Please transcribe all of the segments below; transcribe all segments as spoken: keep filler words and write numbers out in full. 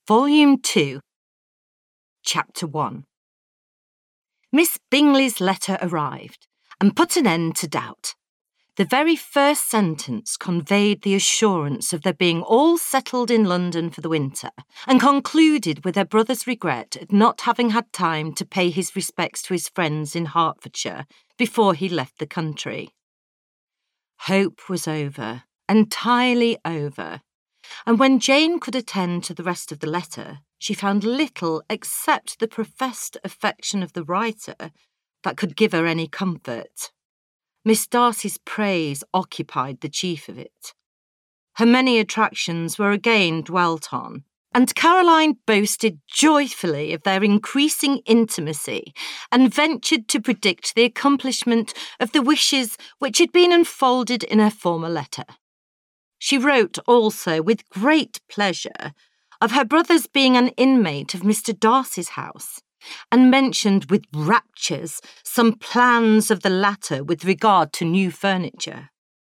Volume two, Chapter one. Miss Bingley's letter arrived and put an end to doubt. The very first sentence conveyed the assurance of their being all settled in London for the winter, and concluded with her brother's regret at not having had time to pay his respects to his friends in Hertfordshire before he left the country. Hope was over, entirely over, and when Jane could attend to the rest of the letter, she found little except the professed affection of the writer that could give her any comfort. Miss Darcy's praise occupied the chief of it. Her many attractions were again dwelt on, and Caroline boasted joyfully of their increasing intimacy and ventured to predict the accomplishment of the wishes which had been unfolded in her former letter. She wrote also with great pleasure of her brother's being an inmate of Mister Darcy's house, and mentioned with raptures some plans of the latter with regard to new furniture.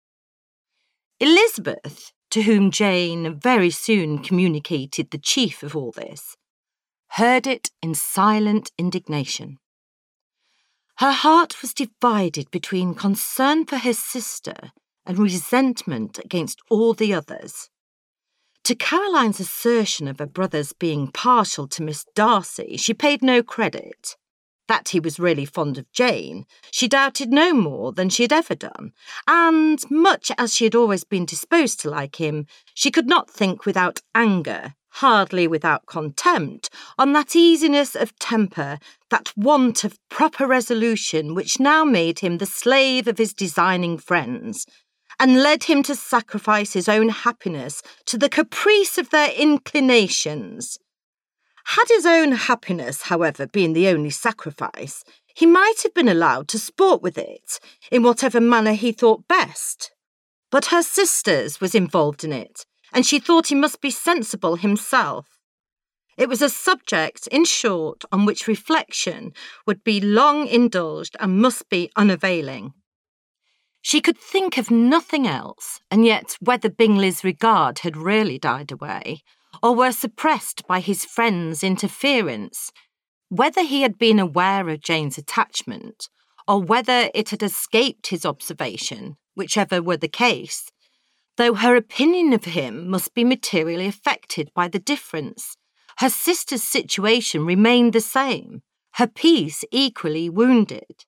Elizabeth, to whom Jane very soon communicated the chief of all this, heard it in silent indignation. Her heart was divided between concern for her sister and resentment against all the others. To Caroline's assertion of her brother's being partial to Miss Darcy, she paid no credit. That he was really fond of Jane, she doubted no more than she had ever done, and, much as she had always been disposed to like him, she could not think without anger, hardly without contempt, on that easiness of temper, that want of proper resolution which now made him the slave of his designing friends, and led him to sacrifice his own happiness to the caprice of their inclinations. Had his own happiness, however, been the only sacrifice, he might have been allowed to sport with it, in whatever manner he thought best. But her sister's was involved in it, and she thought he must be sensible himself. It was a subject, in short, on which reflection would be long indulged and must be unavailing. She could think of nothing else, and yet whether Bingley's regard had really died away, or were suppressed by his friend's interference, whether he had been aware of Jane's attachment, or whether it had escaped his observation, whichever were the case, though her opinion of him must be materially affected by the difference, her sister's situation remained the same, her peace equally wounded.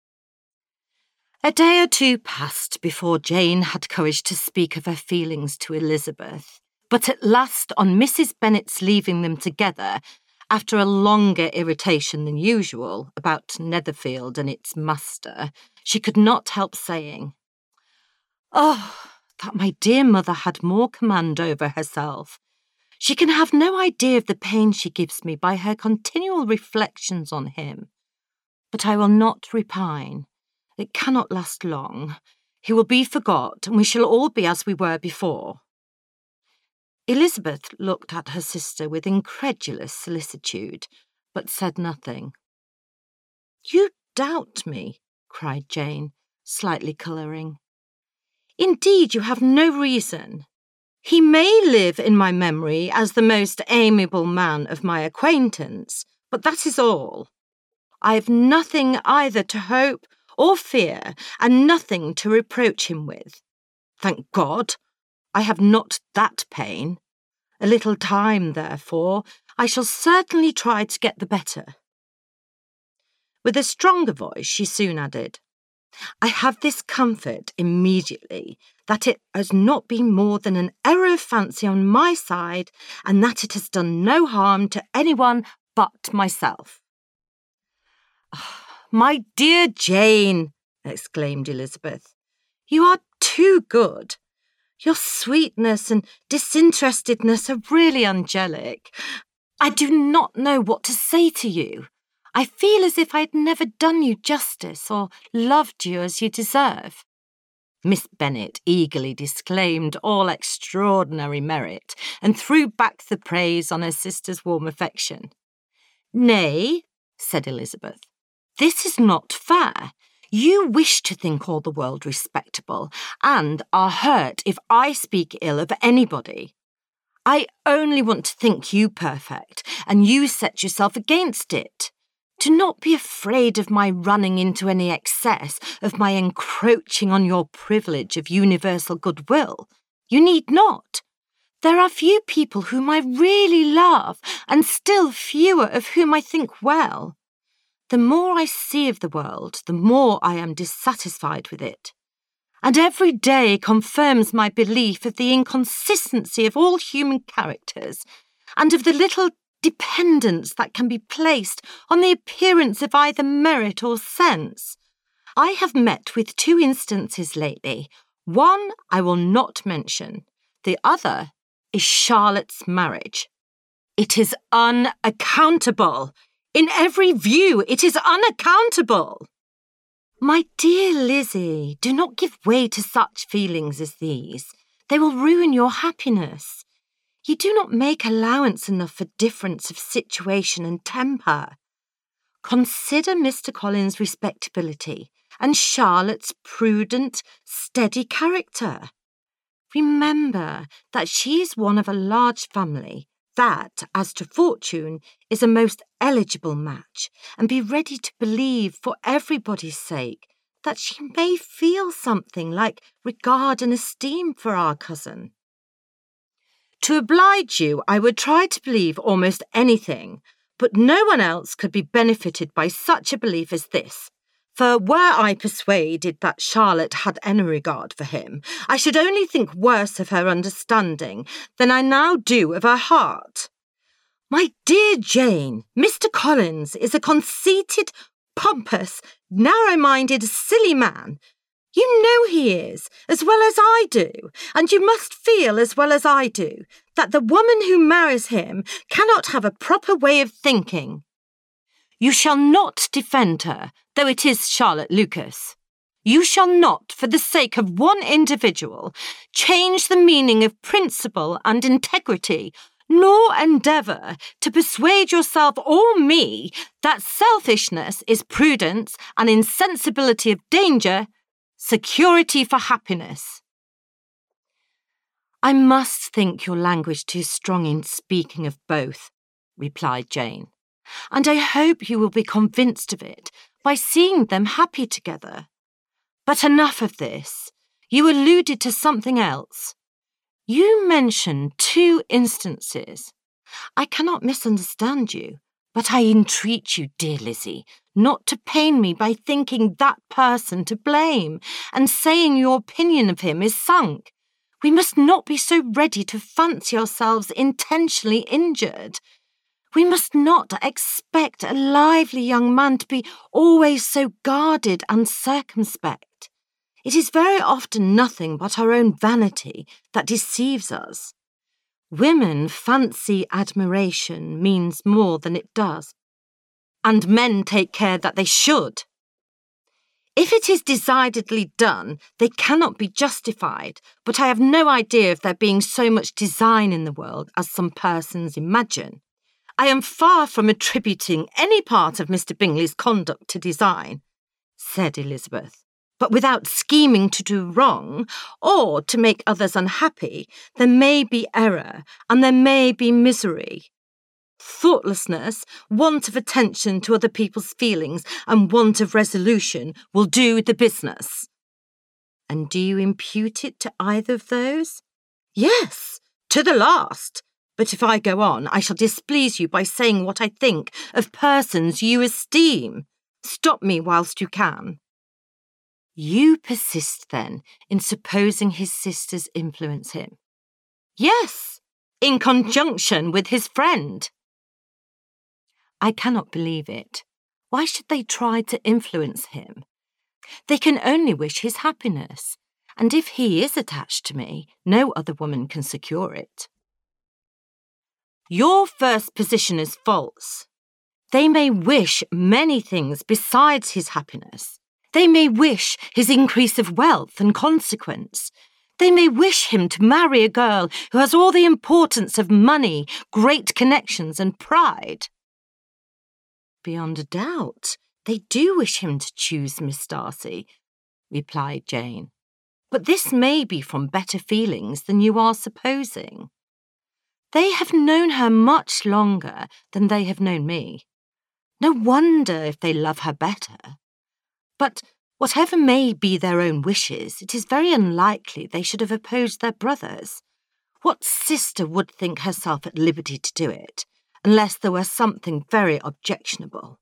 A day or two passed before Jane had courage to speak of her feelings to Elizabeth, but at last, on Missus Bennet's leaving them together, after a longer irritation than usual about Netherfield and its master, she could not help saying, "Oh, that my dear mother had more command over herself. She can have no idea of the pain she gives me by her continual reflections on him. But I will not repine. It cannot last long. He will be forgot, and we shall all be as we were before." Elizabeth looked at her sister with incredulous solicitude, but said nothing. "You doubt me," cried Jane, slightly colouring. "Indeed, you have no reason. He may live in my memory as the most amiable man of my acquaintance, but that is all. I have nothing either to hope or fear, and nothing to reproach him with. Thank God, I have not that pain. A little time, therefore, I shall certainly try to get the better." With a stronger voice, she soon added, "I have this comfort immediately, that it has not been more than an error of fancy on my side, and that it has done no harm to anyone but myself." "My dear Jane," exclaimed Elizabeth, "you are too good. Your sweetness and disinterestedness are really angelic. I do not know what to say to you. I feel as if I had never done you justice or loved you as you deserve." Miss Bennet eagerly disclaimed all extraordinary merit and threw back the praise on her sister's warm affection. "Nay," said Elizabeth, "this is not fair. You wish to think all the world respectable, and are hurt if I speak ill of anybody. I only want to think you perfect, and you set yourself against it. Do not be afraid of my running into any excess, of my encroaching on your privilege of universal goodwill. You need not. There are few people whom I really love, and still fewer of whom I think well. The more I see of the world, the more I am dissatisfied with it. And every day confirms my belief of the inconsistency of all human characters, and of the little dependence that can be placed on the appearance of either merit or sense. I have met with two instances lately. One I will not mention. The other is Charlotte's marriage. It is unaccountable. In every view, it is unaccountable. My dear Lizzie, do not give way to such feelings as these. They will ruin your happiness. You do not make allowance enough for difference of situation and temper. Consider Mister Collins' respectability and Charlotte's prudent, steady character. Remember that she is one of a large family, that, as to fortune, is a most eligible match, and be ready to believe, for everybody's sake, that she may feel something like regard and esteem for our cousin. To oblige you, I would try to believe almost anything, but no one else could be benefited by such a belief as this. For were I persuaded that Charlotte had any regard for him, I should only think worse of her understanding than I now do of her heart. My dear Jane, Mister Collins is a conceited, pompous, narrow-minded, silly man. You know he is, as well as I do, and you must feel as well as I do, that the woman who marries him cannot have a proper way of thinking. You shall not defend her, though it is Charlotte Lucas. You shall not, for the sake of one individual, change the meaning of principle and integrity, nor endeavour to persuade yourself or me that selfishness is prudence and insensibility of danger security for happiness. I must think your language too strong in speaking of both, replied Jane, and I hope you will be convinced of it by seeing them happy together. But enough of this. You alluded to something else. You mentioned two instances. I cannot misunderstand you, but I entreat you, dear Lizzie, not to pain me by thinking that person to blame and saying your opinion of him is sunk. We must not be so ready to fancy ourselves intentionally injured. We must not expect a lively young man to be always so guarded and circumspect. It is very often nothing but our own vanity that deceives us. Women fancy admiration means more than it does, and men take care that they should. If it is decidedly done, they cannot be justified, but I have no idea of there being so much design in the world as some persons imagine. I am far from attributing any part of Mister Bingley's conduct to design, said Elizabeth. But without scheming to do wrong or to make others unhappy, there may be error and there may be misery. Thoughtlessness, want of attention to other people's feelings, and want of resolution will do the business. And do you impute it to either of those? Yes, to the last. But if I go on, I shall displease you by saying what I think of persons you esteem. Stop me whilst you can. You persist, then, in supposing his sisters influence him? Yes, in conjunction with his friend. I cannot believe it. Why should they try to influence him? They can only wish his happiness, and if he is attached to me, no other woman can secure it. Your first position is false. They may wish many things besides his happiness. They may wish his increase of wealth and consequence. They may wish him to marry a girl who has all the importance of money, great connections, and pride. Beyond a doubt, they do wish him to choose Miss Darcy, replied Jane. But this may be from better feelings than you are supposing. They have known her much longer than they have known me. No wonder if they love her better. But whatever may be their own wishes, it is very unlikely they should have opposed their brothers. What sister would think herself at liberty to do it, unless there were something very objectionable?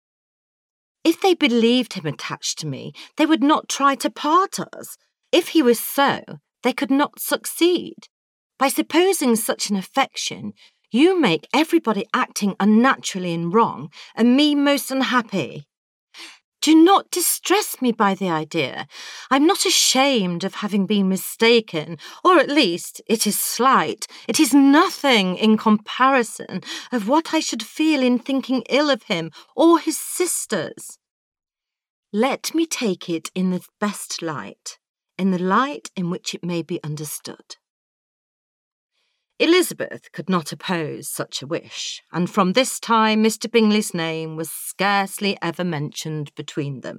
If they believed him attached to me, they would not try to part us. If he was so, they could not succeed. By supposing such an affection, you make everybody acting unnaturally and wrong, and me most unhappy. Do not distress me by the idea. I'm not ashamed of having been mistaken, or at least it is slight. It is nothing in comparison of what I should feel in thinking ill of him or his sisters. Let me take it in the best light, in the light in which it may be understood. Elizabeth could not oppose such a wish, and from this time Mister Bingley's name was scarcely ever mentioned between them.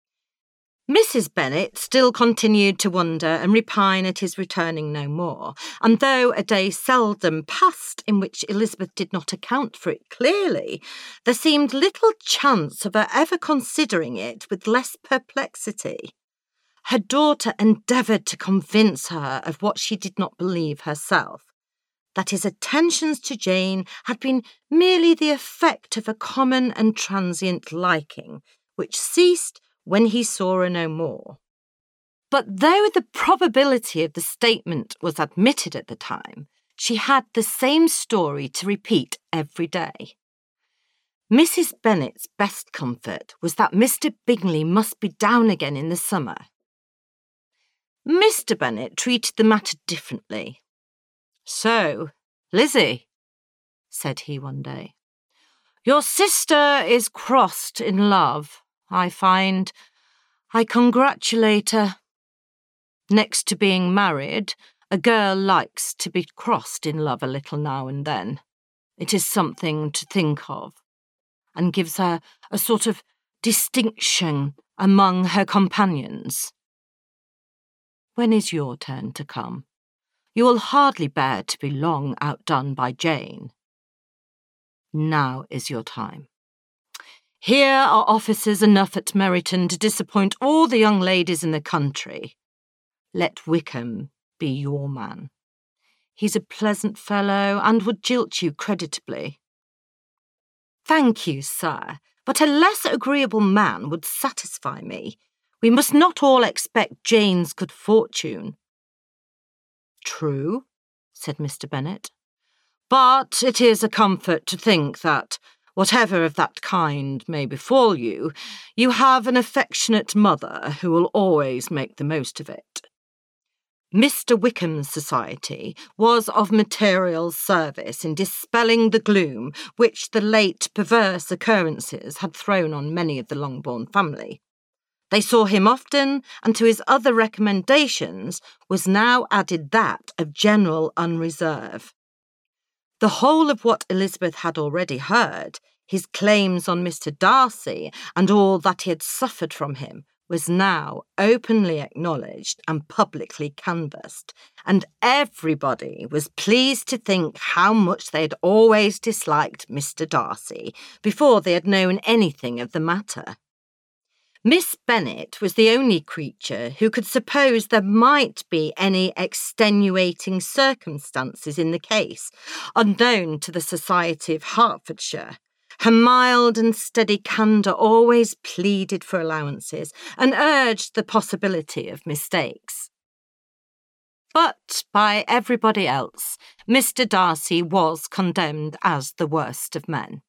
Missus Bennet still continued to wonder and repine at his returning no more, and though a day seldom passed in which Elizabeth did not account for it clearly, there seemed little chance of her ever considering it with less perplexity. Her daughter endeavoured to convince her of what she did not believe herself, that his attentions to Jane had been merely the effect of a common and transient liking, which ceased when he saw her no more. But though the probability of the statement was admitted at the time, she had the same story to repeat every day. Missus Bennet's best comfort was that Mister Bingley must be down again in the summer. Mister Bennet treated the matter differently. "So, Lizzie," said he one day, "your sister is crossed in love, I find. I congratulate her. Next to being married, a girl likes to be crossed in love a little now and then. It is something to think of, and gives her a sort of distinction among her companions. When is your turn to come? You will hardly bear to be long outdone by Jane. Now is your time. Here are officers enough at Meryton to disappoint all the young ladies in the country. Let Wickham be your man. He's a pleasant fellow and would jilt you creditably." "Thank you, sir, but a less agreeable man would satisfy me. We must not all expect Jane's good fortune." "True," said Mister Bennet, "but it is a comfort to think that, whatever of that kind may befall you, you have an affectionate mother who will always make the most of it." Mister Wickham's society was of material service in dispelling the gloom which the late perverse occurrences had thrown on many of the Longbourn family. They saw him often, and to his other recommendations was now added that of general unreserve. The whole of what Elizabeth had already heard, his claims on Mister Darcy, and all that he had suffered from him, was now openly acknowledged and publicly canvassed, and everybody was pleased to think how much they had always disliked Mister Darcy before they had known anything of the matter. Miss Bennet was the only creature who could suppose there might be any extenuating circumstances in the case, unknown to the society of Hertfordshire. Her mild and steady candour always pleaded for allowances and urged the possibility of mistakes. But by everybody else, Mister Darcy was condemned as the worst of men.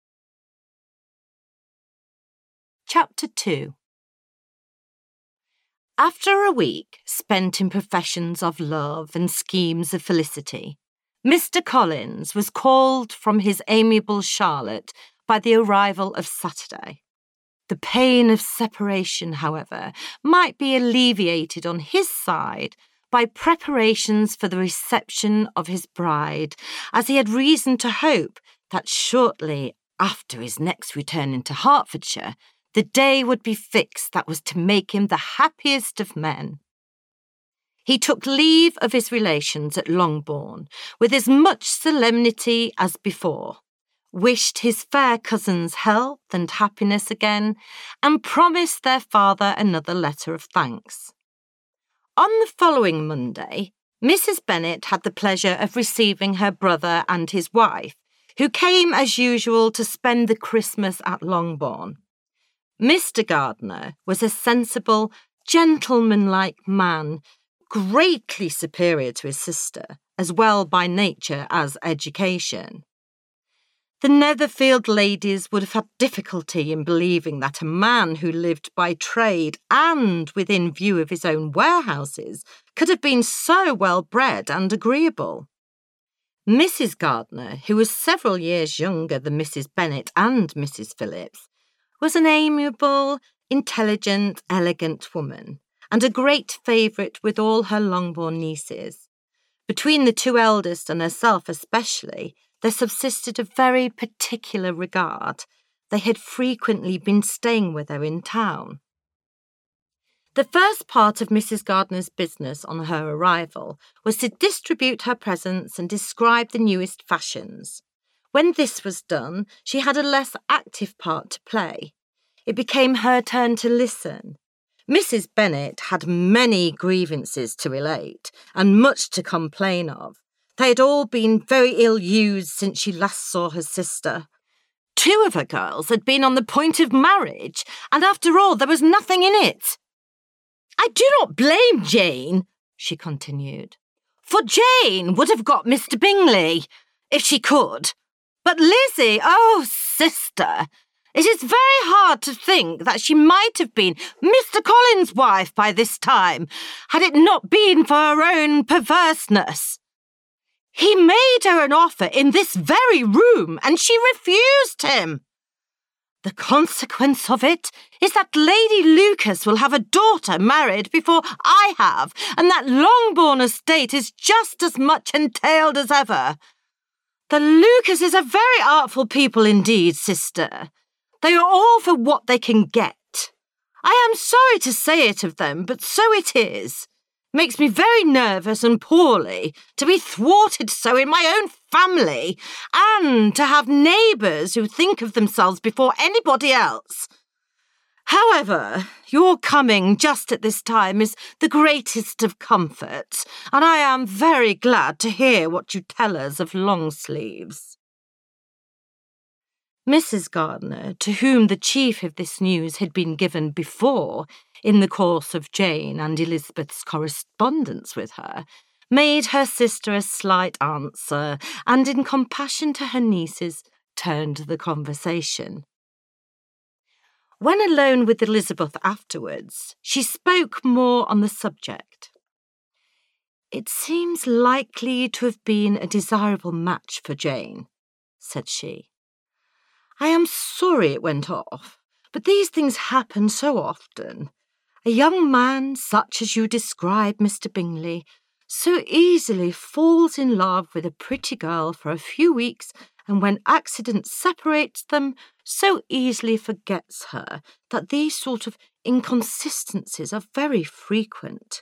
Chapter two. After a week spent in professions of love and schemes of felicity, Mister Collins was called from his amiable Charlotte by the arrival of Saturday. The pain of separation, however, might be alleviated on his side by preparations for the reception of his bride, as he had reason to hope that shortly after his next return into Hertfordshire, the day would be fixed that was to make him the happiest of men. he took leave of his relations at Longbourn with as much solemnity as before, wished his fair cousins health and happiness again, and promised their father another letter of thanks. On the following Monday, Missus Bennet had the pleasure of receiving her brother and his wife, who came as usual to spend the Christmas at Longbourn. Mister Gardiner was a sensible, gentlemanlike man, greatly superior to his sister, as well by nature as education. The Netherfield ladies would have had difficulty in believing that a man who lived by trade and within view of his own warehouses could have been so well bred and agreeable. Missus Gardiner, who was several years younger than Missus Bennet and Missus Phillips, was an amiable, intelligent, elegant woman, and a great favourite with all her Longbourn nieces. Between the two eldest and herself especially, there subsisted a very particular regard. They had frequently been staying with her in town. The first part of Missus Gardiner's business on her arrival was to distribute her presents and describe the newest fashions. When this was done, she had a less active part to play. It became her turn to listen. Missus Bennet had many grievances to relate, and much to complain of. They had all been very ill used since she last saw her sister. Two of her girls had been on the point of marriage, and after all there was nothing in it. "I do not blame Jane," she continued, "for Jane would have got Mister Bingley, if she could. But Lizzie, oh, sister, it is very hard to think that she might have been Mister Collins' wife by this time, had it not been for her own perverseness. He made her an offer in this very room, and she refused him. The consequence of it is that Lady Lucas will have a daughter married before I have, and that Longbourn estate is just as much entailed as ever. The Lucases are very artful people indeed, sister. They are all for what they can get. I am sorry to say it of them, but so it is. Makes me very nervous and poorly to be thwarted so in my own family, and to have neighbours who think of themselves before anybody else. However, your coming just at this time is the greatest of comforts, and I am very glad to hear what you tell us of Longsleeves." Missus Gardiner, to whom the chief of this news had been given before, in the course of Jane and Elizabeth's correspondence with her, made her sister a slight answer, and in compassion to her nieces, turned the conversation. When alone with Elizabeth afterwards, she spoke more on the subject. "It seems likely to have been a desirable match for Jane," said she. "I am sorry it went off, but these things happen so often. A young man, such as you describe, Mister Bingley, so easily falls in love with a pretty girl for a few weeks, and when accident separates them, so easily forgets her, that these sort of inconsistencies are very frequent."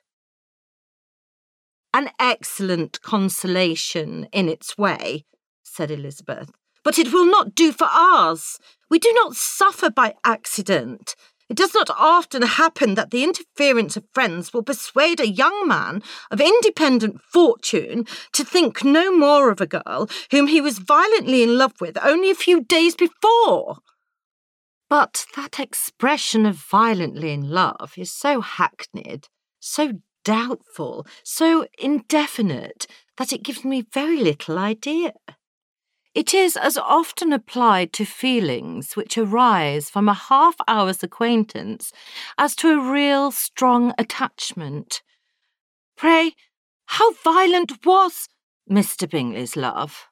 "An excellent consolation in its way," said Elizabeth, "but it will not do for ours. We do not suffer by accident. It does not often happen that the interference of friends will persuade a young man of independent fortune to think no more of a girl whom he was violently in love with only a few days before." "But that expression of violently in love is so hackneyed, so doubtful, so indefinite, that it gives me very little idea. It is as often applied to feelings which arise from a half-hour's acquaintance as to a real strong attachment. Pray, how violent was Mister Bingley's love?"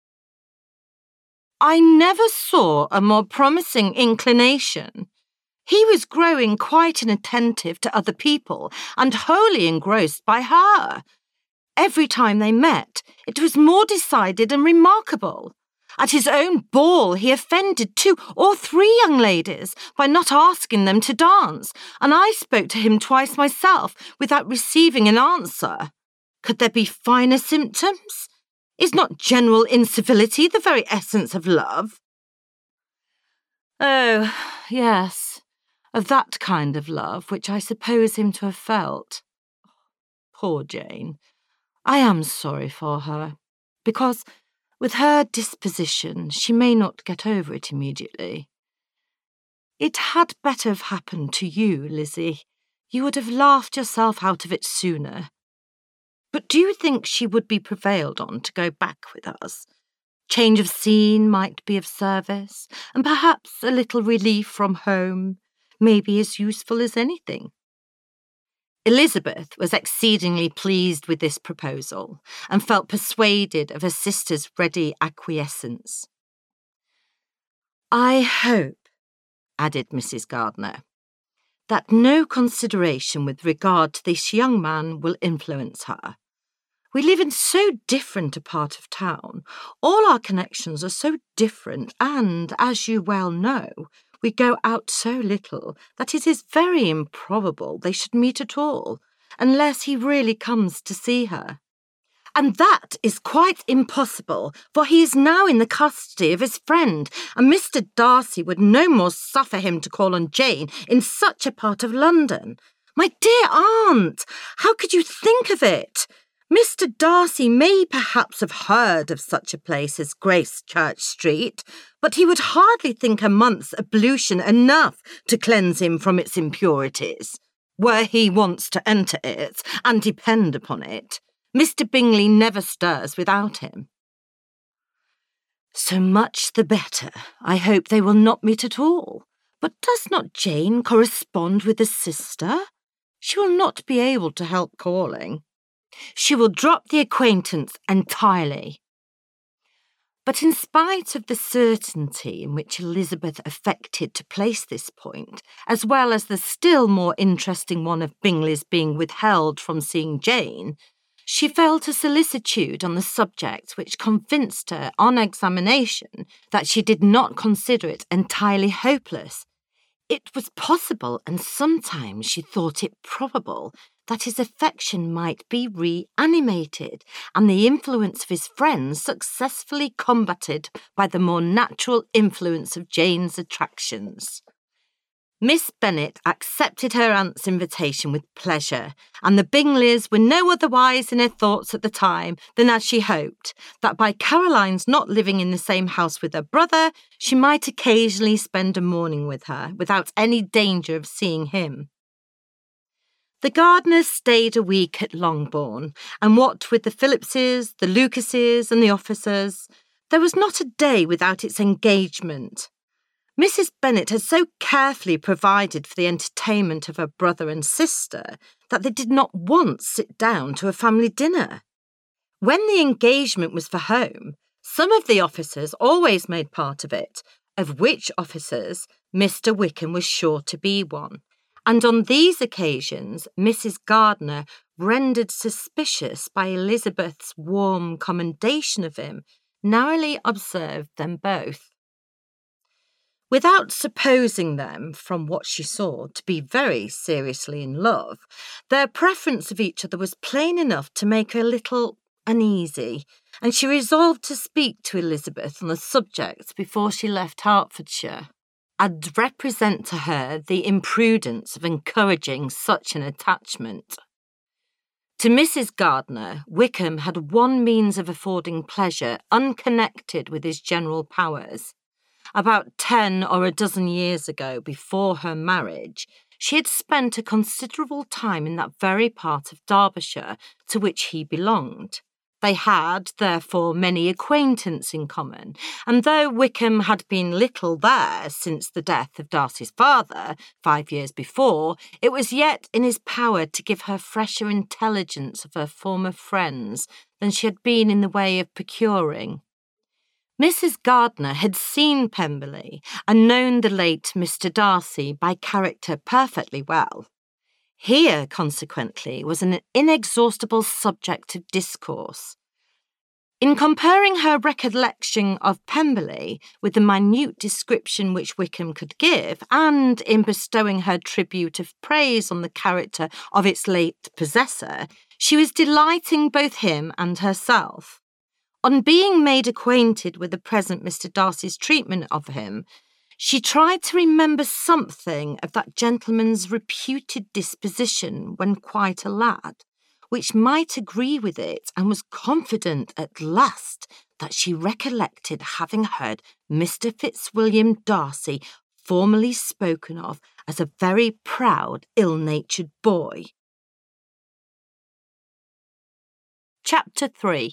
"I never saw a more promising inclination. He was growing quite inattentive to other people and wholly engrossed by her. Every time they met, it was more decided and remarkable. At his own ball, he offended two or three young ladies by not asking them to dance, and I spoke to him twice myself without receiving an answer. Could there be finer symptoms? Is not general incivility the very essence of love? Oh, yes, of that kind of love which I suppose him to have felt. Poor Jane. I am sorry for her, because with her disposition she may not get over it immediately. It had better have happened to you, Lizzie. You would have laughed yourself out of it sooner. But do you think she would be prevailed on to go back with us? Change of scene might be of service, and perhaps a little relief from home may be as useful as anything. Elizabeth was exceedingly pleased with this proposal and felt persuaded of her sister's ready acquiescence. I hope, added Missus Gardner, that no consideration with regard to this young man will influence her. We live in so different a part of town, all our connections are so different, and, as you well know, we go out so little that it is very improbable they should meet at all, unless he really comes to see her. And that is quite impossible, for he is now in the custody of his friend, and Mister Darcy would no more suffer him to call on Jane in such a part of London. My dear aunt, how could you think of it? Mister Darcy may perhaps have heard of such a place as Gracechurch Street, but he would hardly think a month's ablution enough to cleanse him from its impurities. Were he once to enter it, and depend upon it, Mister Bingley never stirs without him. So much the better. I hope they will not meet at all. But does not Jane correspond with the sister? She will not be able to help calling. She will drop the acquaintance entirely. But in spite of the certainty in which Elizabeth affected to place this point, as well as the still more interesting one of Bingley's being withheld from seeing Jane, she felt a solicitude on the subject which convinced her on examination that she did not consider it entirely hopeless. It was possible, and sometimes she thought it probable, that his affection might be reanimated and the influence of his friends successfully combated by the more natural influence of Jane's attractions. Miss Bennet accepted her aunt's invitation with pleasure, and the Bingleys were no otherwise in her thoughts at the time than as she hoped, that by Caroline's not living in the same house with her brother, she might occasionally spend a morning with her, without any danger of seeing him. The Gardners stayed a week at Longbourn, and what with the Phillipses, the Lucases, and the officers, there was not a day without its engagement. Missus Bennet had so carefully provided for the entertainment of her brother and sister that they did not once sit down to a family dinner. When the engagement was for home, some of the officers always made part of it, of which officers Mister Wickham was sure to be one. And on these occasions, Missus Gardner, rendered suspicious by Elizabeth's warm commendation of him, narrowly observed them both. Without supposing them, from what she saw, to be very seriously in love, their preference of each other was plain enough to make her a little uneasy, and she resolved to speak to Elizabeth on the subject before she left Hertfordshire, and represent to her the imprudence of encouraging such an attachment. To Missus Gardner, Wickham had one means of affording pleasure unconnected with his general powers. About ten or a dozen years ago, before her marriage, she had spent a considerable time in that very part of Derbyshire to which he belonged. They had, therefore, many acquaintance in common, and though Wickham had been little there since the death of Darcy's father, five years before, it was yet in his power to give her fresher intelligence of her former friends than she had been in the way of procuring. Missus Gardner had seen Pemberley and known the late Mister Darcy by character perfectly well. Here, consequently, was an inexhaustible subject of discourse. In comparing her recollection of Pemberley with the minute description which Wickham could give, and in bestowing her tribute of praise on the character of its late possessor, she was delighting both him and herself. On being made acquainted with the present Mister Darcy's treatment of him, she tried to remember something of that gentleman's reputed disposition when quite a lad, which might agree with it, and was confident at last that she recollected having heard Mister Fitzwilliam Darcy formerly spoken of as a very proud, ill-natured boy. Chapter three.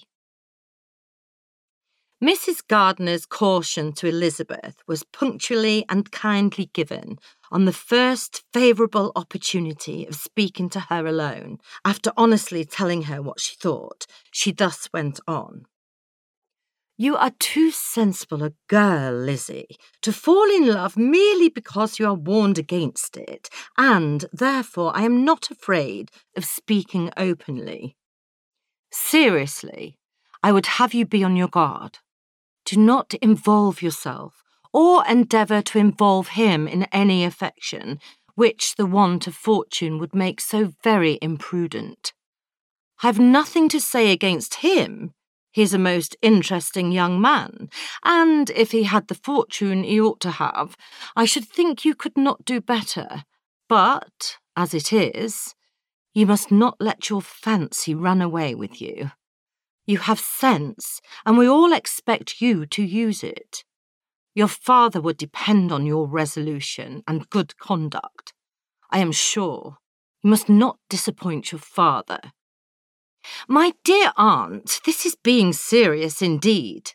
Missus Gardiner's caution to Elizabeth was punctually and kindly given on the first favourable opportunity of speaking to her alone. After honestly telling her what she thought, she thus went on. "You are too sensible a girl, Lizzie, to fall in love merely because you are warned against it, and therefore I am not afraid of speaking openly. Seriously, I would have you be on your guard. Do not involve yourself, or endeavour to involve him in any affection, which the want of fortune would make so very imprudent. I have nothing to say against him. He is a most interesting young man, and if he had the fortune he ought to have, I should think you could not do better. But, as it is, you must not let your fancy run away with you. You have sense, and we all expect you to use it. Your father would depend on your resolution and good conduct. I am sure you must not disappoint your father. My dear aunt, this is being serious indeed."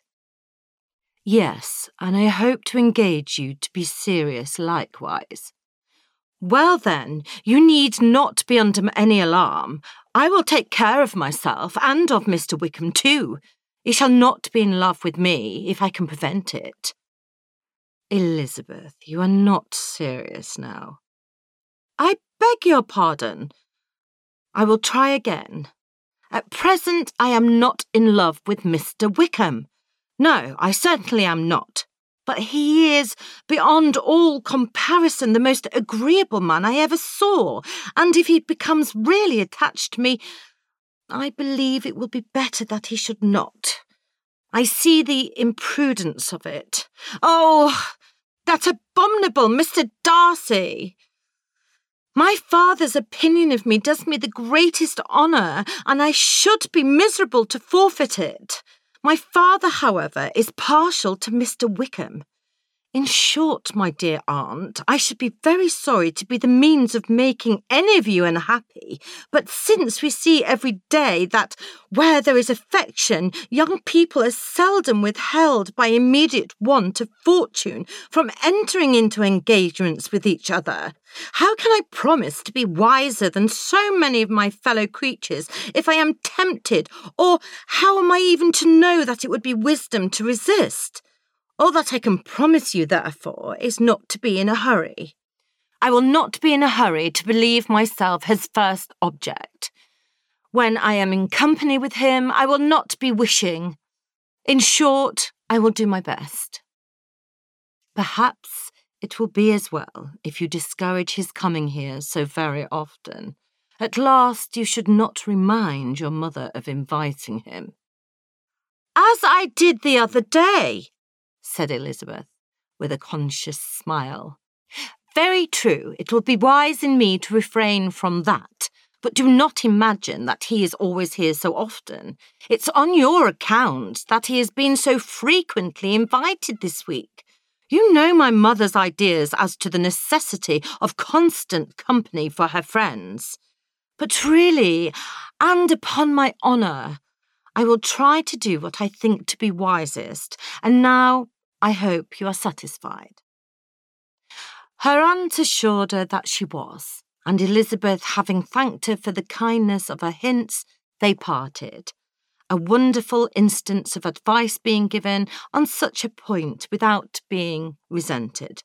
"Yes, and I hope to engage you to be serious likewise." "Well then, you need not be under any alarm. I will take care of myself and of Mister Wickham too. He shall not be in love with me if I can prevent it." "Elizabeth, you are not serious now." "I beg your pardon. I will try again. At present I am not in love with Mister Wickham. No, I certainly am not. But he is, beyond all comparison, the most agreeable man I ever saw, and if he becomes really attached to me, I believe it will be better that he should not. I see the imprudence of it. Oh, that abominable Mister Darcy! My father's opinion of me does me the greatest honour, and I should be miserable to forfeit it. My father, however, is partial to Mister Wickham. In short, my dear aunt, I should be very sorry to be the means of making any of you unhappy, but since we see every day that where there is affection, young people are seldom withheld by immediate want of fortune from entering into engagements with each other, how can I promise to be wiser than so many of my fellow creatures if I am tempted, or how am I even to know that it would be wisdom to resist? All that I can promise you, therefore, is not to be in a hurry. I will not be in a hurry to believe myself his first object. When I am in company with him, I will not be wishing. In short, I will do my best. Perhaps it will be as well if you discourage his coming here so very often. At last you should not remind your mother of inviting him." "As I did the other day," said Elizabeth, with a conscious smile. "Very true. It will be wise in me to refrain from that. But do not imagine that he is always here so often. It's on your account that he has been so frequently invited this week. You know my mother's ideas as to the necessity of constant company for her friends. But really, and upon my honour, I will try to do what I think to be wisest, and now I hope you are satisfied." Her aunt assured her that she was, and Elizabeth, having thanked her for the kindness of her hints, they parted. A wonderful instance of advice being given on such a point without being resented.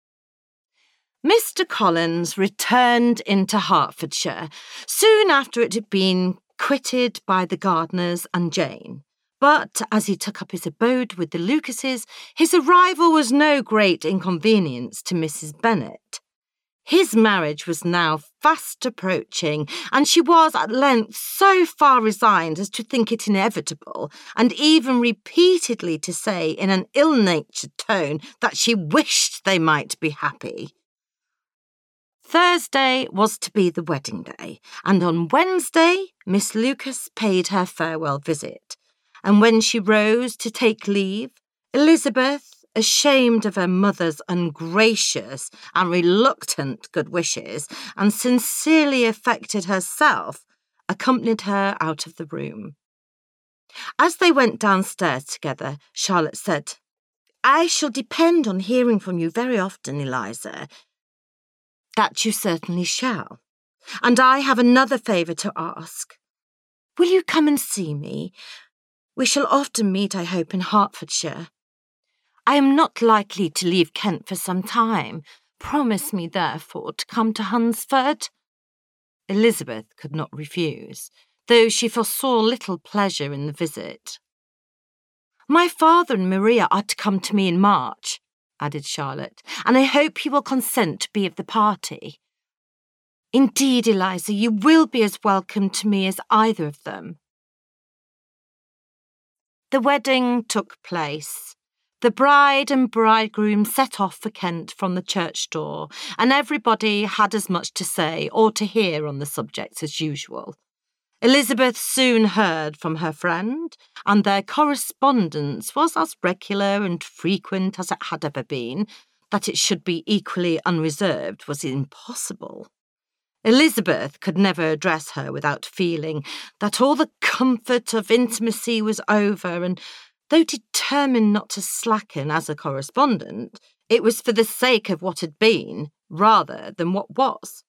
Mister Collins returned into Hertfordshire soon after it had been quitted by the Gardiners and Jane, But as he took up his abode with the Lucases, his arrival was no great inconvenience to Missus Bennet. His marriage was now fast approaching, and she was at length so far resigned as to think it inevitable, and even repeatedly to say in an ill-natured tone that she wished they might be happy. Thursday was to be the wedding day, and on Wednesday Miss Lucas paid her farewell visit, and when she rose to take leave, Elizabeth, ashamed of her mother's ungracious and reluctant good wishes, and sincerely affected herself, accompanied her out of the room. As they went downstairs together, Charlotte said, "I shall depend on hearing from you very often, Eliza." "That you certainly shall. And I have another favour to ask. Will you come and see me? We shall often meet, I hope, in Hertfordshire. I am not likely to leave Kent for some time. Promise me, therefore, to come to Hunsford." Elizabeth could not refuse, though she foresaw little pleasure in the visit. "My father and Maria are to come to me in March," added Charlotte, "and I hope you will consent to be of the party. Indeed, Eliza, you will be as welcome to me as either of them." The wedding took place. The bride and bridegroom set off for Kent from the church door, and everybody had as much to say or to hear on the subject as usual. Elizabeth soon heard from her friend, and their correspondence was as regular and frequent as it had ever been. That it should be equally unreserved was impossible. Elizabeth could never address her without feeling that all the comfort of intimacy was over, and though determined not to slacken as a correspondent, it was for the sake of what had been rather than what was.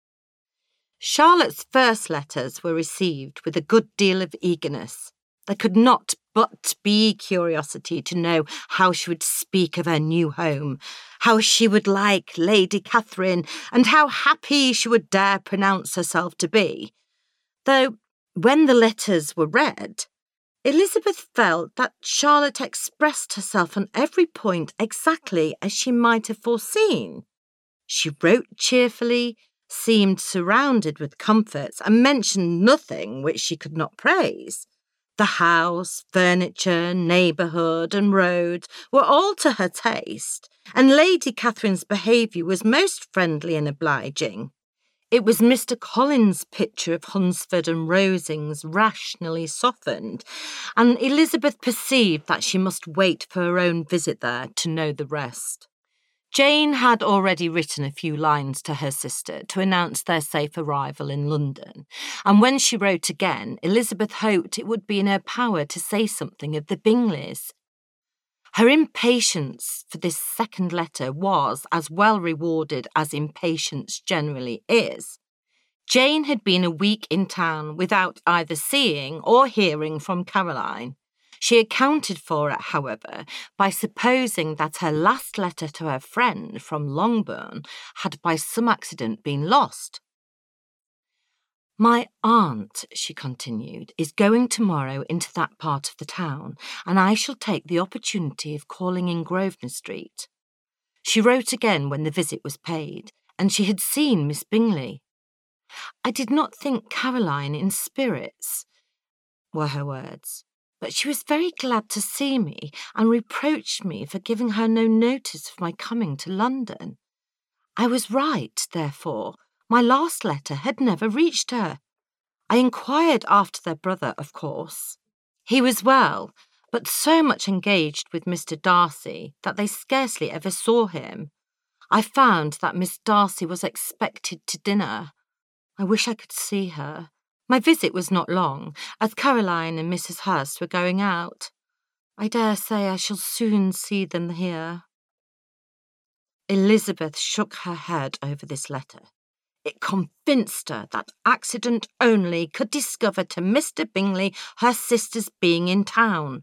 Charlotte's first letters were received with a good deal of eagerness. There could not but be curiosity to know how she would speak of her new home, how she would like Lady Catherine, and how happy she would dare pronounce herself to be. Though, when the letters were read, Elizabeth felt that Charlotte expressed herself on every point exactly as she might have foreseen. She wrote cheerfully, seemed surrounded with comforts, and mentioned nothing which she could not praise. The house, furniture, neighbourhood, and roads were all to her taste, and Lady Catherine's behaviour was most friendly and obliging. It was Mister Collins' picture of Hunsford and Rosings rationally softened, and Elizabeth perceived that she must wait for her own visit there to know the rest. Jane had already written a few lines to her sister to announce their safe arrival in London, and when she wrote again, Elizabeth hoped it would be in her power to say something of the Bingleys. Her impatience for this second letter was as well rewarded as impatience generally is. Jane had been a week in town without either seeing or hearing from Caroline. She accounted for it, however, by supposing that her last letter to her friend from Longbourn had by some accident been lost. "My aunt," she continued, "is going tomorrow into that part of the town, and I shall take the opportunity of calling in Grosvenor Street." She wrote again when the visit was paid, and she had seen Miss Bingley. "I did not think Caroline in spirits," were her words, "but she was very glad to see me, and reproached me for giving her no notice of my coming to London. I was right, therefore. My last letter had never reached her. I inquired after their brother, of course. He was well, but so much engaged with Mister Darcy that they scarcely ever saw him. I found that Miss Darcy was expected to dinner. I wish I could see her. My visit was not long, as Caroline and Missus Hurst were going out. I dare say I shall soon see them here." Elizabeth shook her head over this letter. It convinced her that accident only could discover to Mister Bingley her sister's being in town.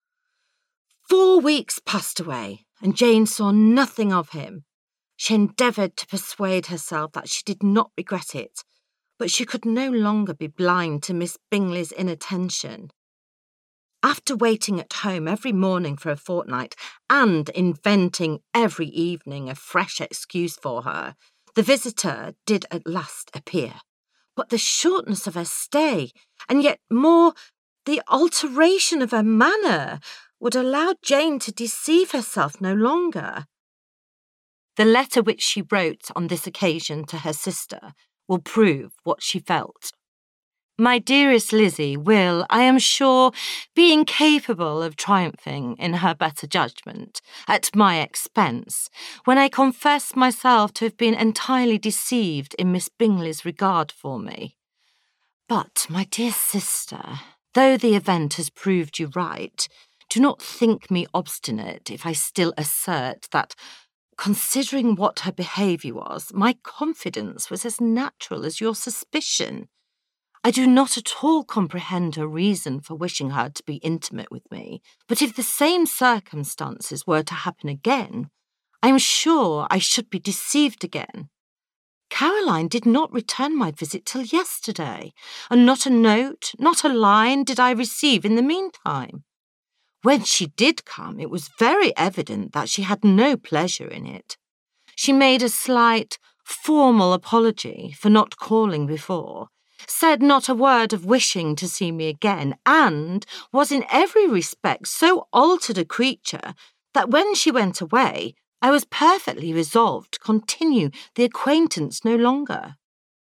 Four weeks passed away, and Jane saw nothing of him. She endeavoured to persuade herself that she did not regret it, but she could no longer be blind to Miss Bingley's inattention. After waiting at home every morning for a fortnight and inventing every evening a fresh excuse for her, the visitor did at last appear. But the shortness of her stay, and yet more the alteration of her manner, would allow Jane to deceive herself no longer. The letter which she wrote on this occasion to her sister will prove what she felt. My dearest Lizzie will, I am sure, be incapable of triumphing in her better judgment at my expense, when I confess myself to have been entirely deceived in Miss Bingley's regard for me. But, my dear sister, though the event has proved you right, do not think me obstinate if I still assert that, considering what her behaviour was, my confidence was as natural as your suspicion. I do not at all comprehend her reason for wishing her to be intimate with me, but if the same circumstances were to happen again, I am sure I should be deceived again. Caroline did not return my visit till yesterday, and not a note, not a line did I receive in the meantime. When she did come, it was very evident that she had no pleasure in it. She made a slight, formal apology for not calling before, said not a word of wishing to see me again, and was in every respect so altered a creature that when she went away, I was perfectly resolved to continue the acquaintance no longer.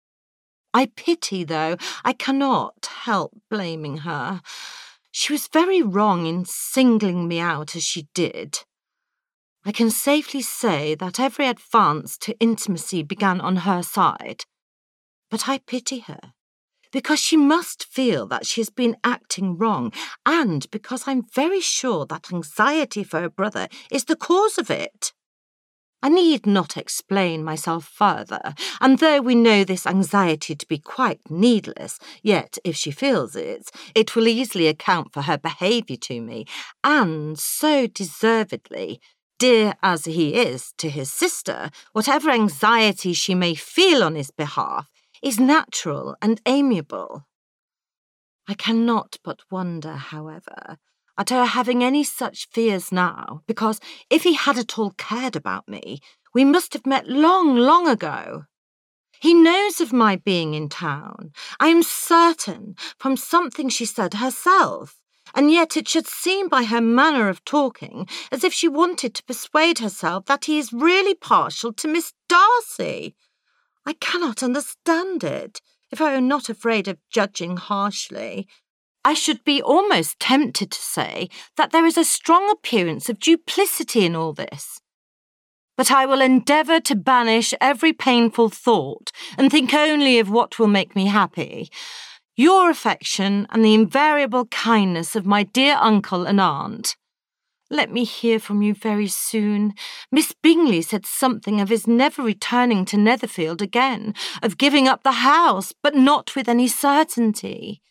I pity, though I cannot help blaming her. She was very wrong in singling me out as she did. I can safely say that every advance to intimacy began on her side, but I pity her, because she must feel that she has been acting wrong, and because I'm very sure that anxiety for her brother is the cause of it. I need not explain myself further, and though we know this anxiety to be quite needless, yet if she feels it, it will easily account for her behaviour to me, and so deservedly, dear as he is to his sister, whatever anxiety she may feel on his behalf is natural and amiable. I cannot but wonder, however, at her having any such fears now, because if he had at all cared about me, we must have met long, long ago. He knows of my being in town, I am certain, from something she said herself, and yet it should seem by her manner of talking as if she wanted to persuade herself that he is really partial to Miss Darcy. I cannot understand it, if I were not afraid of judging harshly. I should be almost tempted to say that there is a strong appearance of duplicity in all this. But I will endeavour to banish every painful thought and think only of what will make me happy. Your affection and the invariable kindness of my dear uncle and aunt. Let me hear from you very soon. Miss Bingley said something of his never returning to Netherfield again, of giving up the house, but not with any certainty.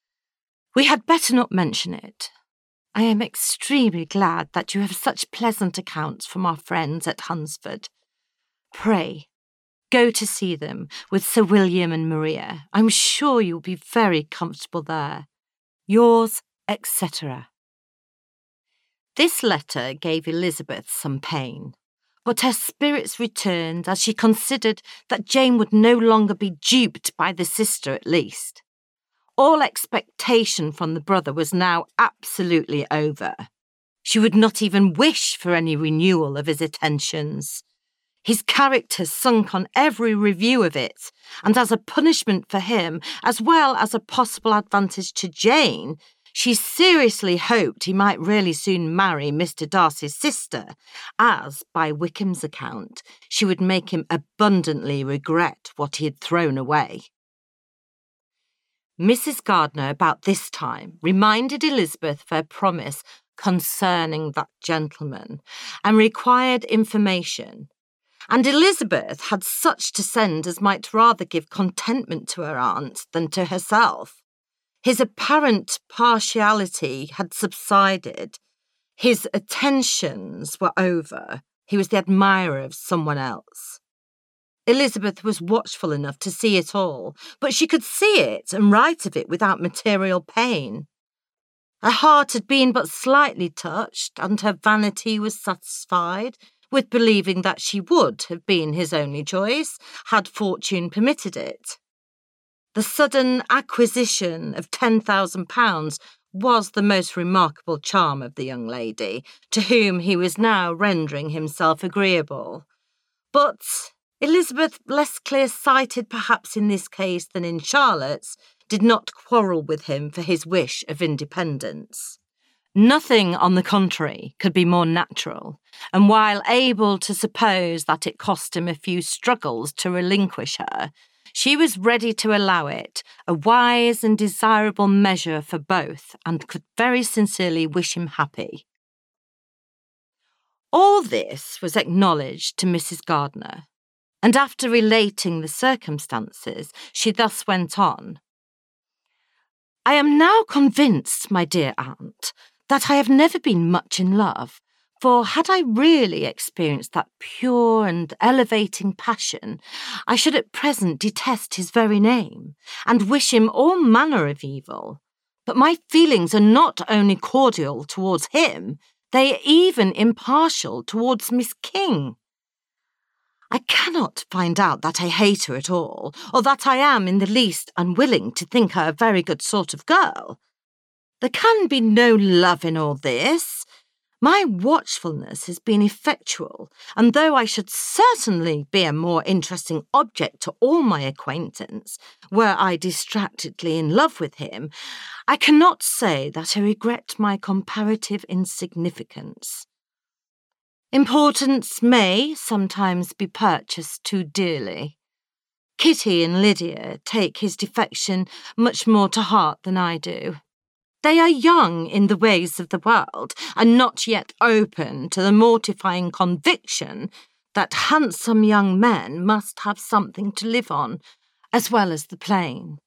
We had better not mention it. I am extremely glad that you have such pleasant accounts from our friends at Hunsford. Pray, go to see them with Sir William and Maria. I'm sure you'll be very comfortable there. Yours, et cetera. This letter gave Elizabeth some pain, but her spirits returned as she considered that Jane would no longer be duped by the sister at least. All expectation from the brother was now absolutely over. She would not even wish for any renewal of his attentions. His character sunk on every review of it, and as a punishment for him, as well as a possible advantage to Jane, she seriously hoped he might really soon marry Mister Darcy's sister, as, by Wickham's account, she would make him abundantly regret what he had thrown away. Missus Gardiner, about this time, reminded Elizabeth of her promise concerning that gentleman, and required information, and Elizabeth had such to send as might rather give contentment to her aunt than to herself. His apparent partiality had subsided, his attentions were over, he was the admirer of someone else. Elizabeth was watchful enough to see it all, but she could see it and write of it without material pain. Her heart had been but slightly touched, and her vanity was satisfied with believing that she would have been his only choice, had fortune permitted it. The sudden acquisition of ten thousand pounds was the most remarkable charm of the young lady, to whom he was now rendering himself agreeable. But Elizabeth, less clear-sighted perhaps in this case than in Charlotte's, did not quarrel with him for his wish of independence. Nothing, on the contrary, could be more natural, and while able to suppose that it cost him a few struggles to relinquish her, she was ready to allow it, a wise and desirable measure for both, and could very sincerely wish him happy. All this was acknowledged to Missus Gardiner, and after relating the circumstances, she thus went on. I am now convinced, my dear aunt, that I have never been much in love, for had I really experienced that pure and elevating passion, I should at present detest his very name, and wish him all manner of evil. But my feelings are not only cordial towards him, they are even impartial towards Miss King. I cannot find out that I hate her at all, or that I am in the least unwilling to think her a very good sort of girl. There can be no love in all this. My watchfulness has been effectual, and though I should certainly be a more interesting object to all my acquaintance, were I distractedly in love with him, I cannot say that I regret my comparative insignificance. Importance may sometimes be purchased too dearly. Kitty and Lydia take his defection much more to heart than I do. They are young in the ways of the world, and not yet open to the mortifying conviction that handsome young men must have something to live on, as well as the plain.